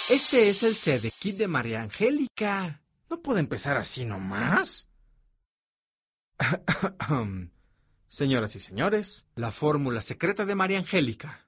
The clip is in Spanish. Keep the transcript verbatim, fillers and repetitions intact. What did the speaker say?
Este es el C-D Kit de María Angélica. ¿No puede empezar así nomás? Señoras y señores, la fórmula secreta de María Angélica.